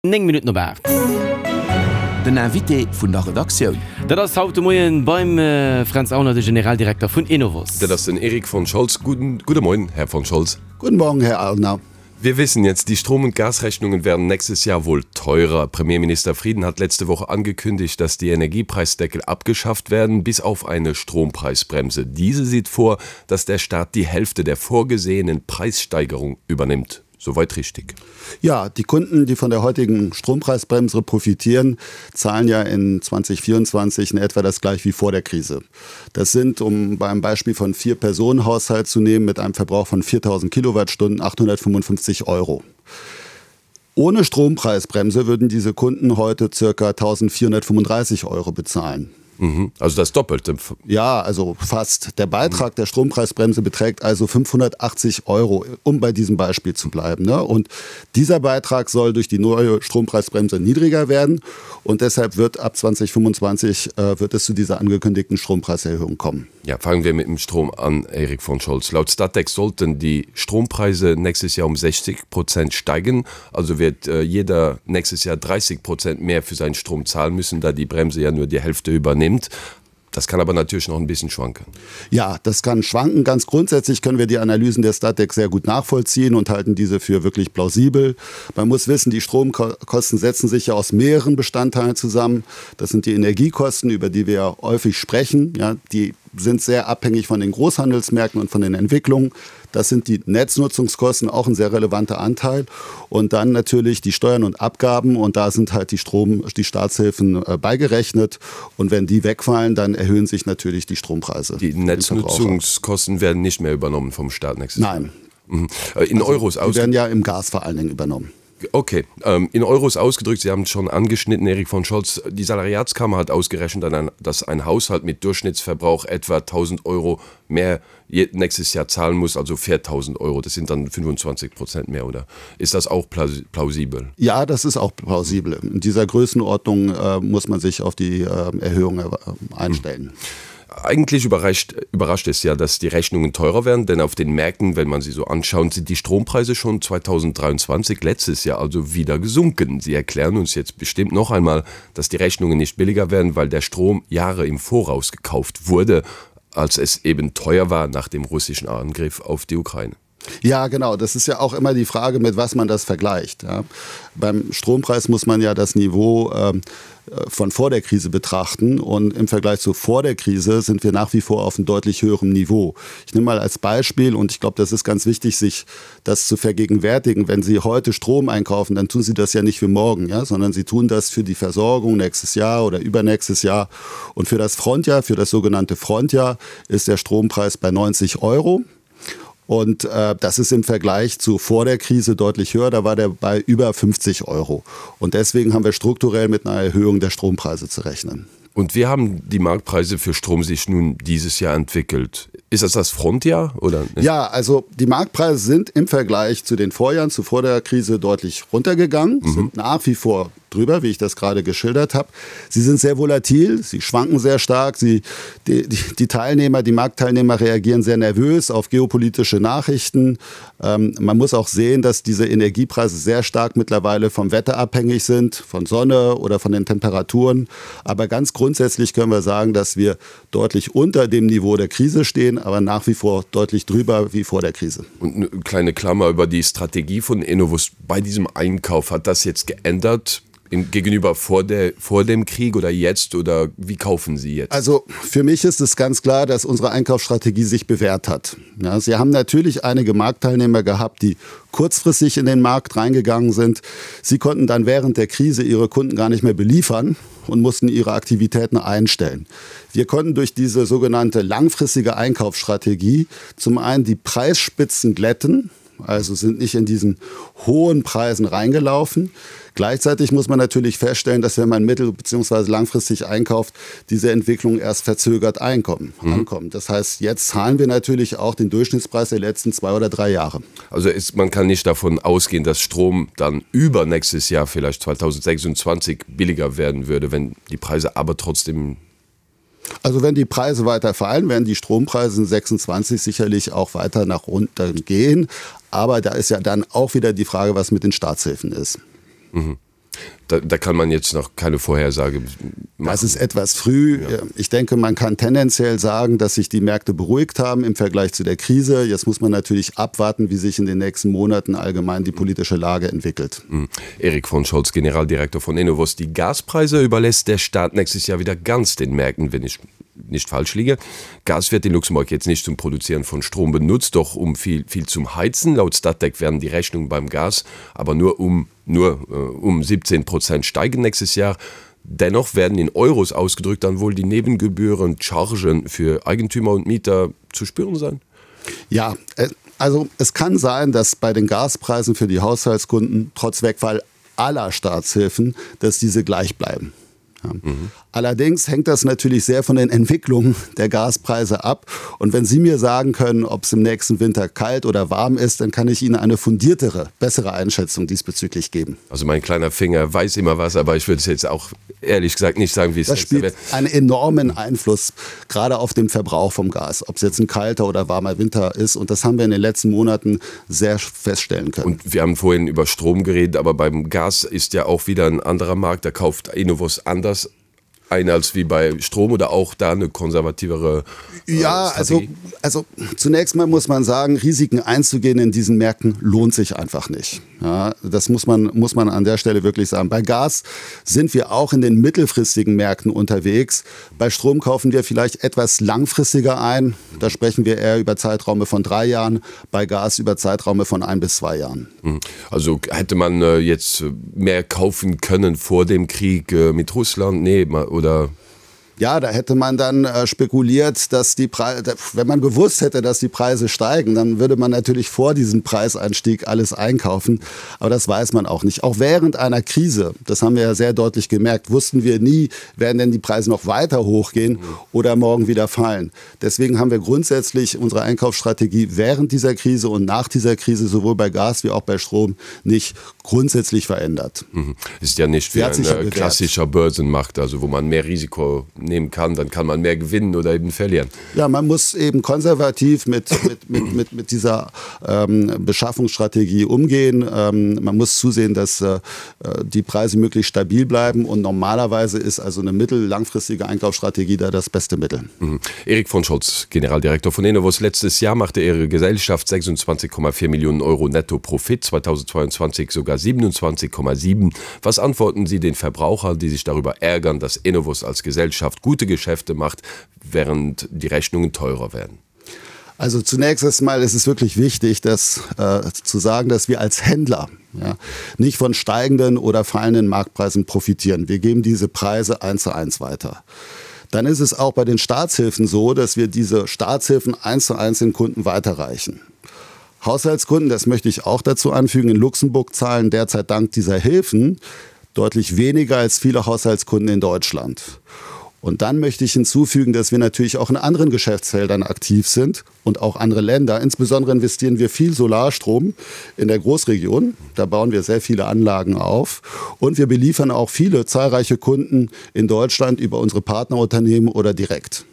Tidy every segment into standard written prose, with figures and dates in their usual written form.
9 Minuten noch. Den Invité vun der Redaktion. Das ist heute Morgen beim Franz Auner, der Generaldirektor von Innovus. Das ist Erik von Scholz. Guten Morgen, Herr von Scholz. Guten Morgen, Herr Auner. Wir wissen jetzt, die Strom- und Gasrechnungen werden nächstes Jahr wohl teurer. Premierminister Frieden hat letzte Woche angekündigt, dass die Energiepreisdeckel abgeschafft werden, bis auf eine Strompreisbremse. Diese sieht vor, dass der Staat die Hälfte der vorgesehenen Preissteigerung übernimmt. Soweit richtig. Ja, die Kunden, die von der heutigen Strompreisbremse profitieren, zahlen ja in 2024 in etwa das gleich wie vor der Krise. Das sind, um beim Beispiel von 4-Personen-Haushalt zu nehmen, mit einem Verbrauch von 4.000 Kilowattstunden 855 €. Ohne Strompreisbremse würden diese Kunden heute ca. 1.435 € bezahlen. Also das Doppelte. Ja, also fast. Der Beitrag der Strompreisbremse beträgt also 580 €, um bei diesem Beispiel zu bleiben. Ne? Und dieser Beitrag soll durch die neue Strompreisbremse niedriger werden. Und deshalb wird ab 2025 wird es zu dieser angekündigten Strompreiserhöhung kommen. Ja, fangen wir mit dem Strom an, Erik von Scholz. Laut Statex sollten die Strompreise nächstes Jahr um 60% steigen. Also wird jeder nächstes Jahr 30% mehr für seinen Strom zahlen müssen, da die Bremse ja nur die Hälfte übernimmt. Das kann aber natürlich noch ein bisschen schwanken. Ja, das kann schwanken. Ganz grundsätzlich können wir die Analysen der Statex sehr gut nachvollziehen und halten diese für wirklich plausibel. Man muss wissen, die Stromkosten setzen sich ja aus mehreren Bestandteilen zusammen. Das sind die Energiekosten, über die wir ja häufig sprechen. Ja, die sind sehr abhängig von den Großhandelsmärkten und von den Entwicklungen. Das sind die Netznutzungskosten, auch ein sehr relevanter Anteil. Und dann natürlich die Steuern und Abgaben. Und da sind halt die Staatshilfen beigerechnet. Und wenn die wegfallen, dann erhöhen sich natürlich die Strompreise. Die Netznutzungskosten werden nicht mehr übernommen vom Staat nächstes Jahr? Nein. In Euros Die werden ja im Gas vor allen Dingen übernommen. Okay, in Euros ausgedrückt, Sie haben es schon angeschnitten, Erik von Scholz, die Salariatskammer hat ausgerechnet, dass ein Haushalt mit Durchschnittsverbrauch etwa 1.000 € mehr nächstes Jahr zahlen muss, also 4.000 €. Das sind dann 25% mehr, oder? Ist das auch plausibel? Ja, das ist auch plausibel. In dieser Größenordnung muss man sich auf die Erhöhung einstellen. Eigentlich überrascht es ja, dass die Rechnungen teurer werden, denn auf den Märkten, wenn man sie so anschaut, sind die Strompreise schon 2023, letztes Jahr, also wieder gesunken. Sie erklären uns jetzt bestimmt noch einmal, dass die Rechnungen nicht billiger werden, weil der Strom Jahre im Voraus gekauft wurde, als es eben teuer war nach dem russischen Angriff auf die Ukraine. Ja, genau. Das ist ja auch immer die Frage, mit was man das vergleicht. Ja. Beim Strompreis muss man ja das Niveau von vor der Krise betrachten. Und im Vergleich zu vor der Krise sind wir nach wie vor auf einem deutlich höheren Niveau. Ich nehme mal als Beispiel, und ich glaube, das ist ganz wichtig, sich das zu vergegenwärtigen. Wenn Sie heute Strom einkaufen, dann tun Sie das ja nicht für morgen, ja, sondern Sie tun das für die Versorgung nächstes Jahr oder übernächstes Jahr. Und für das Frontjahr, für das sogenannte Frontjahr, ist der Strompreis bei 90 €. Und das ist im Vergleich zu vor der Krise deutlich höher, da war der bei über 50 €. Und deswegen haben wir strukturell mit einer Erhöhung der Strompreise zu rechnen. Und wie haben die Marktpreise für Strom sich nun dieses Jahr entwickelt? Ist das Frontjahr oder nicht? Ja, also die Marktpreise sind im Vergleich zu den Vorjahren, zu vor der Krise deutlich runtergegangen, sind nach wie vor drüber, wie ich das gerade geschildert habe. Sie sind sehr volatil, sie schwanken sehr stark, die Marktteilnehmer reagieren sehr nervös auf geopolitische Nachrichten. Man muss auch sehen, dass diese Energiepreise sehr stark mittlerweile vom Wetter abhängig sind, von Sonne oder von den Temperaturen. Aber ganz grundsätzlich können wir sagen, dass wir deutlich unter dem Niveau der Krise stehen, aber nach wie vor deutlich drüber wie vor der Krise. Und eine kleine Klammer über die Strategie von Innovus bei diesem Einkauf. Hat das jetzt geändert? Gegenüber vor dem Krieg oder jetzt, oder wie kaufen Sie jetzt? Also für mich ist es ganz klar, dass unsere Einkaufsstrategie sich bewährt hat. Ja, Sie haben natürlich einige Marktteilnehmer gehabt, die kurzfristig in den Markt reingegangen sind. Sie konnten dann während der Krise ihre Kunden gar nicht mehr beliefern und mussten ihre Aktivitäten einstellen. Wir konnten durch diese sogenannte langfristige Einkaufsstrategie zum einen die Preisspitzen glätten, also sind nicht in diesen hohen Preisen reingelaufen. Gleichzeitig muss man natürlich feststellen, dass wenn man mittel- bzw. langfristig einkauft, diese Entwicklung erst verzögert ankommen. Das heißt, jetzt zahlen wir natürlich auch den Durchschnittspreis der letzten 2 oder 3 Jahre. Also man kann nicht davon ausgehen, dass Strom dann übernächstes Jahr, vielleicht 2026, billiger werden würde, wenn die Preise aber trotzdem... Also wenn die Preise weiter fallen, werden die Strompreise in 26 sicherlich auch weiter nach unten gehen. Aber da ist ja dann auch wieder die Frage, was mit den Staatshilfen ist. Da kann man jetzt noch keine Vorhersage machen. Das ist etwas früh. Ja. Ich denke, man kann tendenziell sagen, dass sich die Märkte beruhigt haben im Vergleich zu der Krise. Jetzt muss man natürlich abwarten, wie sich in den nächsten Monaten allgemein die politische Lage entwickelt. Erik von Scholz, Generaldirektor von Ennovos. Die Gaspreise überlässt der Staat nächstes Jahr wieder ganz den Märkten, wenn ich nicht falsch liege. Gas wird in Luxemburg jetzt nicht zum Produzieren von Strom benutzt, doch um viel zum Heizen. Laut Stadtdeck werden die Rechnungen beim Gas aber nur um 17% steigen nächstes Jahr. Dennoch werden in Euros ausgedrückt dann wohl die Nebengebühren, Chargen für Eigentümer und Mieter zu spüren sein? Ja, also es kann sein, dass bei den Gaspreisen für die Haushaltskunden trotz Wegfall aller Staatshilfen, dass diese gleich bleiben. Ja. Allerdings hängt das natürlich sehr von den Entwicklungen der Gaspreise ab. Und wenn Sie mir sagen können, ob es im nächsten Winter kalt oder warm ist, dann kann ich Ihnen eine fundiertere, bessere Einschätzung diesbezüglich geben. Also mein kleiner Finger weiß immer was, aber ich würde es jetzt auch ehrlich gesagt nicht sagen, wie es ist. Das spielt einen enormen Einfluss, gerade auf den Verbrauch vom Gas, ob es jetzt ein kalter oder warmer Winter ist. Und das haben wir in den letzten Monaten sehr feststellen können. Und wir haben vorhin über Strom geredet, aber beim Gas ist ja auch wieder ein anderer Markt. Da kauft Ennovos anders ein als wie bei Strom oder auch da eine konservativere Ja, Strategie? also zunächst mal muss man sagen, Risiken einzugehen in diesen Märkten lohnt sich einfach nicht. Ja, das muss man an der Stelle wirklich sagen. Bei Gas sind wir auch in den mittelfristigen Märkten unterwegs. Bei Strom kaufen wir vielleicht etwas langfristiger ein. Da sprechen wir eher über Zeiträume von 3 Jahren, bei Gas über Zeiträume von 1 bis 2 Jahren. Also hätte man jetzt mehr kaufen können vor dem Krieg mit Russland? Nee, oder? Ja, da hätte man dann spekuliert, dass die Preise, wenn man gewusst hätte, dass die Preise steigen, dann würde man natürlich vor diesem Preiseinstieg alles einkaufen. Aber das weiß man auch nicht. Auch während einer Krise, das haben wir ja sehr deutlich gemerkt, wussten wir nie, werden denn die Preise noch weiter hochgehen oder morgen wieder fallen. Deswegen haben wir grundsätzlich unsere Einkaufsstrategie während dieser Krise und nach dieser Krise sowohl bei Gas wie auch bei Strom nicht grundsätzlich verändert. Ist ja nicht wie ein klassischer Börsenmarkt, also wo man mehr Risiko nehmen kann, dann kann man mehr gewinnen oder eben verlieren. Ja, man muss eben konservativ mit dieser Beschaffungsstrategie umgehen. Man muss zusehen, dass die Preise möglichst stabil bleiben und normalerweise ist also eine mittel-langfristige Einkaufsstrategie da das beste Mittel. Erik von Scholz, Generaldirektor von Ennovos. Letztes Jahr machte Ihre Gesellschaft 26,4 Millionen Euro Netto-Profit, 2022 sogar 27,7. Was antworten Sie den Verbrauchern, die sich darüber ärgern, dass Ennovos als Gesellschaft gute Geschäfte macht, während die Rechnungen teurer werden? Also zunächst einmal ist es wirklich wichtig, zu sagen, dass wir als Händler nicht von steigenden oder fallenden Marktpreisen profitieren. Wir geben diese Preise 1:1 weiter. Dann ist es auch bei den Staatshilfen so, dass wir diese Staatshilfen 1:1 den Kunden weiterreichen. Haushaltskunden, das möchte ich auch dazu anfügen, in Luxemburg zahlen derzeit dank dieser Hilfen deutlich weniger als viele Haushaltskunden in Deutschland. Und dann möchte ich hinzufügen, dass wir natürlich auch in anderen Geschäftsfeldern aktiv sind und auch andere Länder. Insbesondere investieren wir viel Solarstrom in der Großregion. Da bauen wir sehr viele Anlagen auf. Und wir beliefern auch zahlreiche Kunden in Deutschland über unsere Partnerunternehmen oder direkt.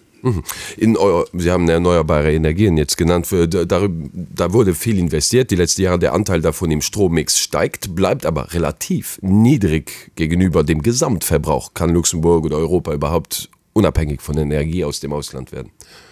Sie haben erneuerbare Energien jetzt genannt. Da wurde viel investiert. Die letzten Jahre der Anteil davon im Strommix steigt, bleibt aber relativ niedrig gegenüber dem Gesamtverbrauch. Kann Luxemburg oder Europa überhaupt unabhängig von Energie aus dem Ausland werden?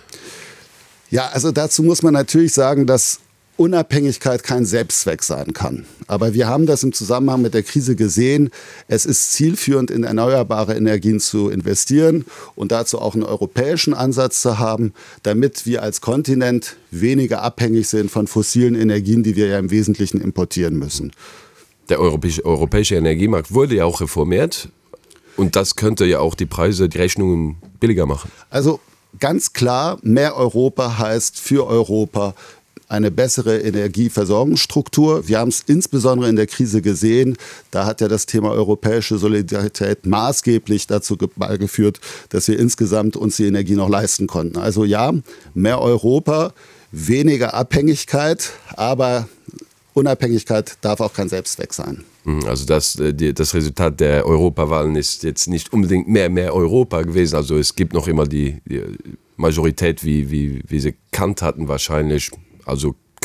Ja, also dazu muss man natürlich sagen, dass Unabhängigkeit kein Selbstzweck sein kann. Aber wir haben das im Zusammenhang mit der Krise gesehen. Es ist zielführend, in erneuerbare Energien zu investieren und dazu auch einen europäischen Ansatz zu haben, damit wir als Kontinent weniger abhängig sind von fossilen Energien, die wir ja im Wesentlichen importieren müssen. Der europäische Energiemarkt wurde ja auch reformiert und das könnte ja auch die Rechnungen billiger machen. Also ganz klar, mehr Europa heißt für Europa eine bessere Energieversorgungsstruktur. Wir haben es insbesondere in der Krise gesehen. Da hat ja das Thema europäische Solidarität maßgeblich dazu beigeführt, dass wir insgesamt uns die Energie noch leisten konnten. Also ja, mehr Europa, weniger Abhängigkeit, aber Unabhängigkeit darf auch kein Selbstzweck sein. Also das Resultat der Europawahlen ist jetzt nicht unbedingt mehr Europa gewesen. Also es gibt noch immer die Majorität, wie sie Kant hatten wahrscheinlich. Also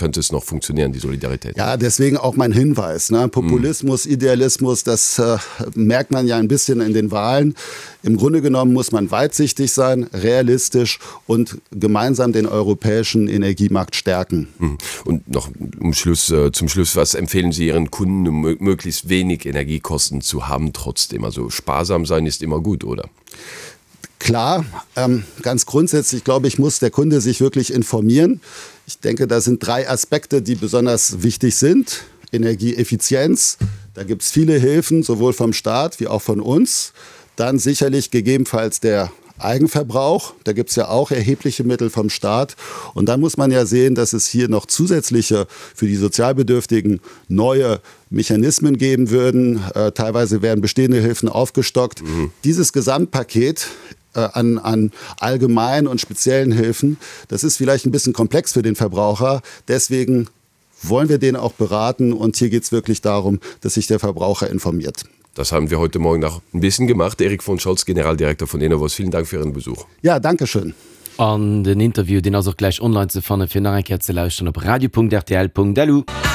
könnte es noch funktionieren, die Solidarität. Ja, deswegen auch mein Hinweis. Ne? Populismus, Idealismus, das merkt man ja ein bisschen in den Wahlen. Im Grunde genommen muss man weitsichtig sein, realistisch und gemeinsam den europäischen Energiemarkt stärken. Und noch zum Schluss, was empfehlen Sie Ihren Kunden, um möglichst wenig Energiekosten zu haben trotzdem? Also sparsam sein ist immer gut, oder? Klar, ganz grundsätzlich, glaube ich, muss der Kunde sich wirklich informieren. Ich denke, da sind 3 Aspekte, die besonders wichtig sind. Energieeffizienz, da gibt es viele Hilfen, sowohl vom Staat wie auch von uns. Dann sicherlich gegebenenfalls der Eigenverbrauch, da gibt es ja auch erhebliche Mittel vom Staat. Und dann muss man ja sehen, dass es hier noch zusätzliche für die Sozialbedürftigen neue Mechanismen geben würden. Teilweise werden bestehende Hilfen aufgestockt. Dieses Gesamtpaket an allgemeinen und speziellen Hilfen, das ist vielleicht ein bisschen komplex für den Verbraucher. Deswegen wollen wir den auch beraten und hier geht es wirklich darum, dass sich der Verbraucher informiert. Das haben wir heute Morgen noch ein bisschen gemacht. Erik von Scholz, Generaldirektor von Enovos, vielen Dank für Ihren Besuch. Ja, danke schön. An den Interview, den also gleich online zu finden, für nachher zu lauschen auf radio.rtl.delu.